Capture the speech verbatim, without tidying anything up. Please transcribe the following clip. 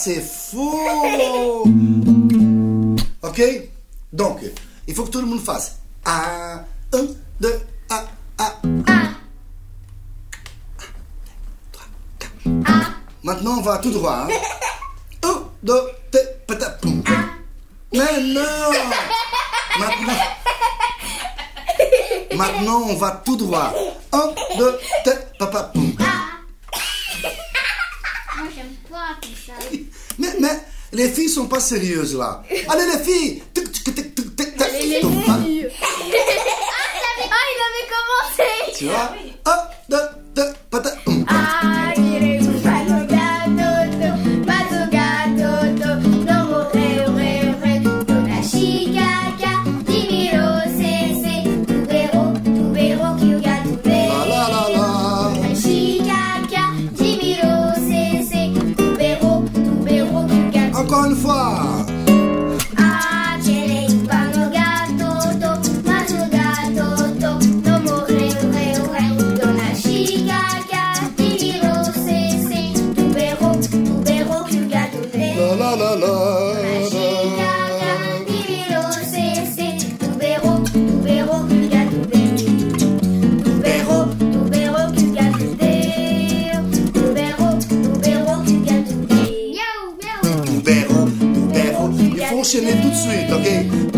c'est faux. Ok? Donc, il faut que tout le monde fasse. A, un, deux, A, A. A. Maintenant, on va tout droit. Hein? Un, deux, trois, patapoum. Mais non! Maintenant, maintenant, on va tout droit. Un, deux, trois, papapoum. Moi, j'aime pas tout ça. Mais, mais, les filles sont pas sérieuses là. Allez, les filles! Allez, les filles! Ah, il avait commencé! Tu vois? Un, deux, trois, patapoum. Ah, direi un pato gatto, pato gatto, no morreu, reu, reu, dona chicaca, dimiro, se, se, tubero, tubero, que o gato veio. La la la la. Dona chicaca, dimiro, se, se, tubero, tubero, que o gato. Encore une fois. Ah, direi un pato gatto, pato gatto, no morreu, reu, reu, dona chicaca, dimiro, se, se, tubero, tubero, que o gato veio. La la la la. Chicaca, dimiro, se, se, tubero, tubero, que o gato veio. Tubero, tubero, que o gato veio. Tubero, tubero, que o gato veio. Miaou, miaou. Tubero, tubero. Il faut enchaîner tout de suite, ok?